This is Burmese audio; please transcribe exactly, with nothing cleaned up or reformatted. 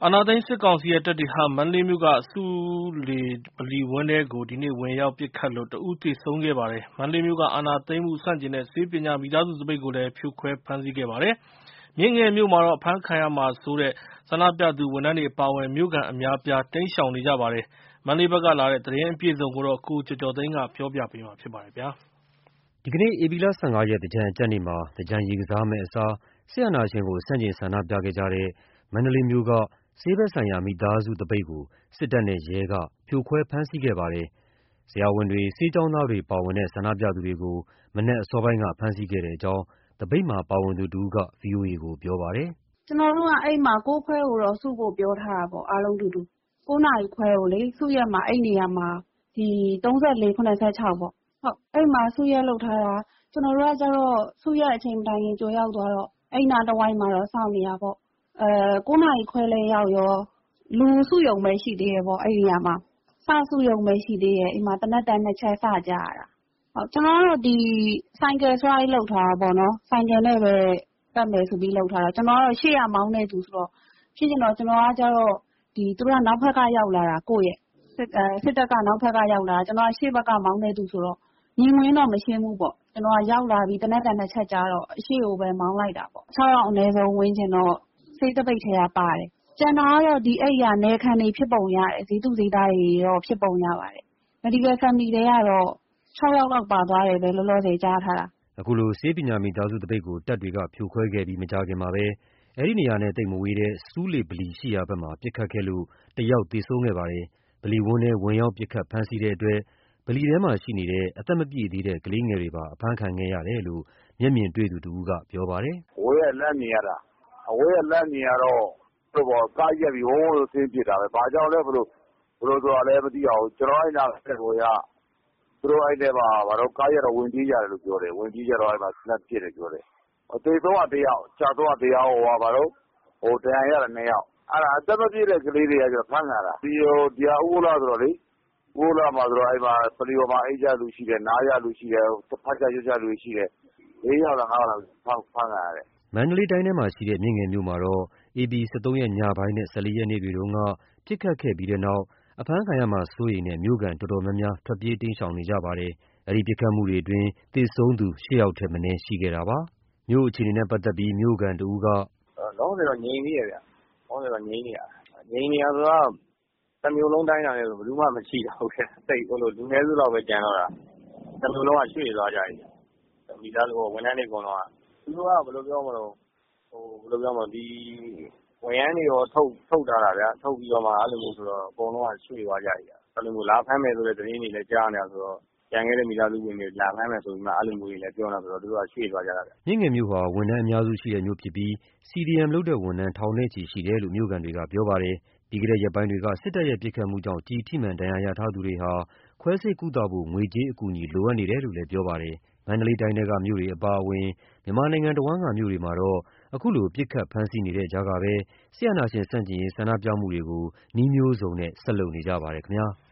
အာဏာသိမ်းစစ်ကောင်စီရဲ့တပ်တွေဟာမန္တလေးမြို့ကဆူးလေဗလီဝင်းထဲကိုဒီနေ့ဝင်ရောက်ပစ်ခတ်လို့တဦးသေဆုံးခဲ့ပါတယ်။မန္တလေးမြို့ကအာဏာသိမ်းမှုဆန့်ကျင်တဲ့ဆေးပညာမိသားစုသပိတ်ကိုလည်းဖြိုခွဲဖမ်းဆီးခဲ့ပါတယ်။မြင်းငယ်မြို့မှာတော့အဖမ်းခံရမှာဆိုတဲ့ဆန္ဒပြသူဝန်ထမ်းတွေအပါအဝင်မြို့ခံအများအပြားတိမ်းရှောင်နေကြပါတယ်။မန္တလေးဘက်ကလာတဲ့သတင်းအပြည့်အစုံကိုတော့ကိုကျော်ကျော်သိန်းကပြောပြပေးမှာဖြစ်ပါတယ်ဗျာ။ဒီကနေ့ဧပြီလ ၁၅ ရက်သင်္ကြန်အကြတ်နေ့မှာသင်္ကြန်ရေကစားမယ့်အစားစစ်အာဏာရှင်ကိုဆန့်ကျင်ဆန္ဒပြခဲ့ကြတဲ့မန္တလေးမြို့ကဆေးဘက်ဆိုင်ရာမိသားစုသပိတ်ကိုစစ်တပ်နဲ့ရဲကဖြိုခွဲဖမ်းဆီးခဲ့ပါတယ်။ဆရာဝန်တွေဆေးကျောင်းသားတွေပါဝင်တဲ့ဆန္ဒပြသူတွေကိုမနက်အစောပိုင်းကဖမ်းဆီးခဲ့တဲ့အကြောင်းသပိတ်မှာပါဝင်သူတဦးက ဗွီအိုအေကိုပြောပါတယ်။“ကျနော်တို့ကအဲ့မှာကိုးခွဲကိုတော့စုဖို့ပြောထားတာပေါ့အားလုံးတူတူ။ကိုးနာရီခွဲကိုလေစုရပ်မှာအဲ့နေရာမှာဒီ၃၄ ၇၆ပေါ့ဟုတ်အဲ့မှာစုရပ်လုပ်ထားတာကျနော်တို့ကကျတော့စုရပ်အချိန်မတိုင်ခင်ကြိုရောက်သွားတော့အဲ့နာတဝိုက်မှာတော့စောင့်နေတာပေါ့အဲကိုးနာရီခွဲလဲရောက်ရောလူစုယုံပဲရှိသေးတယ်ပေါ့အဲ့ဒီနေရာမှာစစုယုံပဲရှိသေးတယ်အိမ်မှာတနက်တန်နှစ်ချက်စကြရတာဟုတ်ကျွန်တော်တို့ဒီဆိုင်ကယ်ဆွဲလောက်ထားတာပေါ့နော်ဆိုင်ကယ်နဲ့ပဲတက်မယ်ဆိုပြီးလောက်ထားတာကျွန်တော်တို့ရှေ့ရမောင်းနေသူဆိုတော့ဖြစ်ကျင်တော့ကျွန်တော်ကကျတော့ဒီသူတို့ကနောက်ဘက်ကရောက်လာတာကိုယ့်ရဲ့စစ်အဲစစ်တပ်ကနောက်ဘက်ကရောက်လာတာကျွန်တော်ကရှေ့ဘက်ကမောင်းနေသူဆိုတော့ညီငွင်းတော့မရှင်းဘူးပေါ့ကျွန်တော်ကရောက်လာပြီးတနက်တန်နှစ်ချက်ကြတော့အရှိကိုပဲမောင်းလိုက်တာပေါ့၆ရောက်အနည်းဆုံးဝင်းချင်တော့စိတ်တပိတ်ထဲကပါတယ်ကျန်တာကတော့ဒီအိယာနယ်ခံတွေဖြစ်ပုံရတယ်ဈေးသူဈေးသားတွေတော့ဖြစ်ပုံရပါတယ် medical family တွေကတော့၆ရောက်လောက်ပါသွားတယ်ပဲလောလောဆယ်ကြားထားတာအခုလိုဆေးပညာမိသားစုတပိတ်ကိုတပ်တွေကဖြိုခွဲခဲ့ပြီးမကြခင်မှာပဲအဲ့ဒီနေရာနဲ့တိတ်မဝေးတဲ့စူးလေဗလီရှိရာဘက်မှာပြစ်ခတ်ခဲ့လို့တယောက်သေဆုံးခဲ့ပါတယ်ဗလီဝန်းထဲဝင်ရောက်ပြစ်ခတ်ဖမ်းဆီးတဲ့အတွက်ဗလီထဲမှာရှိနေတဲ့အသက်မပြည့်သေးတဲ့ကလေးငယ်တွေပါအဖမ်းခံခဲ့ရတယ်လို့မျက်မြင်တွေ့သူတဦးကပြောပါတယ်။ဝေးရလမ်းမြင်ရတာအဝေးရလမ်းမြင်ရတော့သူ့ဘောကားရက်ပြီးဝုန်းလို့ဆင်းပြစ်တာပဲဘာကြောင့်လဲဘလို့ဘလို့ဆိုတာလည်းမသိအောင်ကျွန်တော်အဲ့နာဆက်ကိုရသူတို့အဲ့ထဲမှာဘာလို့ကားရက်တော့ဝင်ပြေးရတယ်လို့ပြောတယ်ဝင်ပြေးကြတော့အဲ့မှာစနက်ပြစ်တယ်ပြောတယ်အသေးဆုံးကတယောက်ကြာတော့တယောက်ဟိုဘာလို့ဟိုတရားရတယ်နှစ်ယောက်အဲ့ဒါအသက်မပြည့်တဲ့ကလေးတွေကကျဖမ်းလာတာဒီဟိုတရားဥပလာဆိုတော့လေကိုလာမှာဆိုတော့အဲ့မှာပလီပေါ်မှာအိတ်ကြလူရှိတယ်နားရလူရှိတယ်ဖတ်ကြရွတ်ကြလူရှိတယ်လေးယောက်လားငါးယောက်လားဖမ်းဖမ်းလာရတယ်မန္တလေးတိုင်းထဲမှာရှိတဲ့မြင်းငယ်မြို့မှာတော့ဧပြီ၁၃ရက်ညပိုင်းနဲ့၁၄ရက်နေ့တွေတုန်းကပြစ်ခတ်ခဲ့ပြီးတဲ့နောက်အဖမ်းခံရမှာစိုးရိမ်တဲ့မြို့ကန်တော်တော်များများထွက်ပြေးတိမ်းရှောင်နေကြပါတယ်။အဲဒီပြစ်ခတ်မှုတွေအတွင်းသေဆုံးသူ၈ယောက်ထက်မနည်းရှိခဲ့တာပါ။မြို့အခြေအနေနဲ့ပတ်သက်ပြီးမြို့ကန်တဦးကလောဆယ်တော့ငြိမ်သေးရဲ့ဗျ။လောဆယ်တော့ငြိမ်နေရ။ငြိမ်နေရဆိုတော့တမျိုးလုံးတိုင်းတာလည်းဘယ်သူမှမရှိတော့ဘူးခင်။စိတ်ဟိုလိုလူငယ်စုလောက်ပဲကြံတော့တာ။တမျိုးလုံးကရွှေ့သွားကြပြီ။မိသားစုဝန်ထမ်းတွေကတော့သူတို့ကဘယ်လိုပြောမလို့ဟိုဘယ်လိုပြောမလို့ဒီဝန်ရမ်းတွေရောထုတ်ထုတ်ထားတာဗျာထုတ်ပြီးတော့မှအဲ့လိုမျိုးဆိုတော့အကုန်လုံးကရွှေ့သွားကြပြီ။အဲ့လိုမျိုးလာဖမ်းမယ်ဆိုတဲ့သတင်းတွေလည်းကြားနေတာဆိုတော့ကြံခဲ့တဲ့မိသားစုဝင်တွေလာဖမ်းမယ်ဆိုပြီးမှအဲ့လိုမျိုးတွေလည်းပြောနေတာဆိုတော့သူတို့ကရွှေ့သွားကြတာဗျ။မြင့်ငယ်မြို့ဟာဝန်ထမ်းအများစုရှိတဲ့မြို့ဖြစ်ပြီး စီ ဒီ အမ် လုပ်တဲ့ဝန်ထမ်းထောင်နဲ့ချီရှိတယ်လို့မြို့ကန်တွေကပြောပါတယ်။ပြီးခဲ့တဲ့ရက်ပိုင်းတွေကစစ်တပ်ရဲ့ပစ်ခတ်မှုကြောင့်ကျည်ထိမှန်ဒဏ်ရာရထားသူတွေဟာခွဲစိတ်ကုသဖို့ငွေကြေးအကူအညီလိုအပ်နေတယ်လို့လည်းပြောပါတယ်။မန္တလေးတိုင်းထဲကမြို့တွေအပါအဝင်မြန်မာနိုင်ငံတဝန်းကမြို့တွေမှာတော့အခုလိုပစ်ခတ်ဖမ်းဆီးနေတဲ့ကြားကပဲစစ်အာဏာရှင်ဆန့်ကျင်ရေးဆန္ဒပြမှုတွေကိုနှီးမျိုးစုံနဲ့ဆက်လုပ်နေကြပါတယ်ခင်ဗျာ။